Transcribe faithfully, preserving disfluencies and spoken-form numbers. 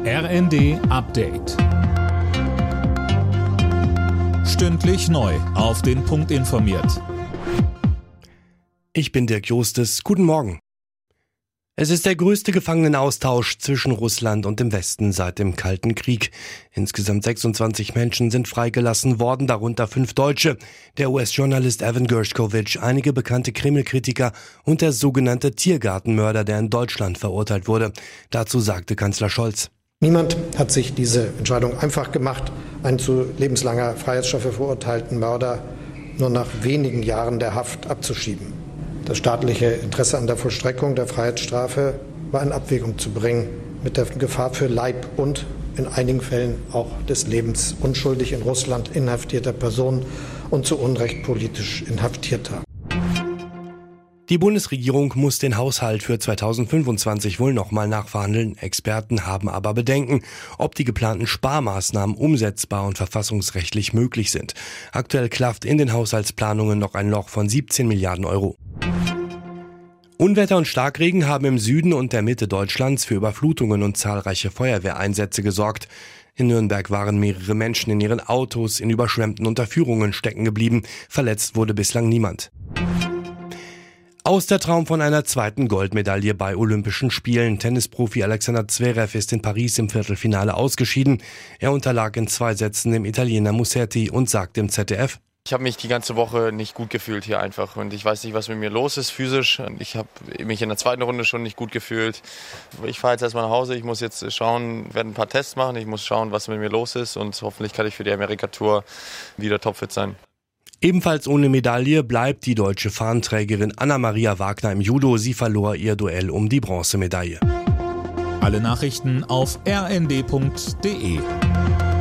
R N D Update. Stündlich neu auf den Punkt informiert. Ich bin Dirk Jostes. Guten Morgen. Es ist der größte Gefangenenaustausch zwischen Russland und dem Westen seit dem Kalten Krieg. Insgesamt sechsundzwanzig Menschen sind freigelassen worden, darunter fünf Deutsche. Der U S-Journalist Evan Gershkovich, einige bekannte Kreml-Kritiker und der sogenannte Tiergartenmörder, der in Deutschland verurteilt wurde. Dazu sagte Kanzler Scholz: Niemand hat sich diese Entscheidung einfach gemacht, einen zu lebenslanger Freiheitsstrafe verurteilten Mörder nur nach wenigen Jahren der Haft abzuschieben. Das staatliche Interesse an der Vollstreckung der Freiheitsstrafe war in Abwägung zu bringen mit der Gefahr für Leib und in einigen Fällen auch des Lebens unschuldig in Russland inhaftierter Personen und zu Unrecht politisch Inhaftierter. Die Bundesregierung muss den Haushalt für zweitausendfünfundzwanzig wohl nochmal nachverhandeln. Experten haben aber Bedenken, ob die geplanten Sparmaßnahmen umsetzbar und verfassungsrechtlich möglich sind. Aktuell klafft in den Haushaltsplanungen noch ein Loch von siebzehn Milliarden Euro. Unwetter und Starkregen haben im Süden und der Mitte Deutschlands für Überflutungen und zahlreiche Feuerwehreinsätze gesorgt. In Nürnberg waren mehrere Menschen in ihren Autos in überschwemmten Unterführungen stecken geblieben. Verletzt wurde bislang niemand. Aus der Traum von einer zweiten Goldmedaille bei Olympischen Spielen. Tennisprofi Alexander Zverev ist in Paris im Viertelfinale ausgeschieden. Er unterlag in zwei Sätzen dem Italiener Musetti und sagt im Z D F: Ich habe mich die ganze Woche nicht gut gefühlt hier einfach und ich weiß nicht, was mit mir los ist physisch. Ich habe mich in der zweiten Runde schon nicht gut gefühlt. Ich fahre jetzt erstmal nach Hause, ich muss jetzt schauen, werde ein paar Tests machen, ich muss schauen, was mit mir los ist und hoffentlich kann ich für die Amerika-Tour wieder topfit sein. Ebenfalls ohne Medaille bleibt die deutsche Fahnenträgerin Anna-Maria Wagner im Judo. Sie verlor ihr Duell um die Bronzemedaille. Alle Nachrichten auf r n d punkt d e.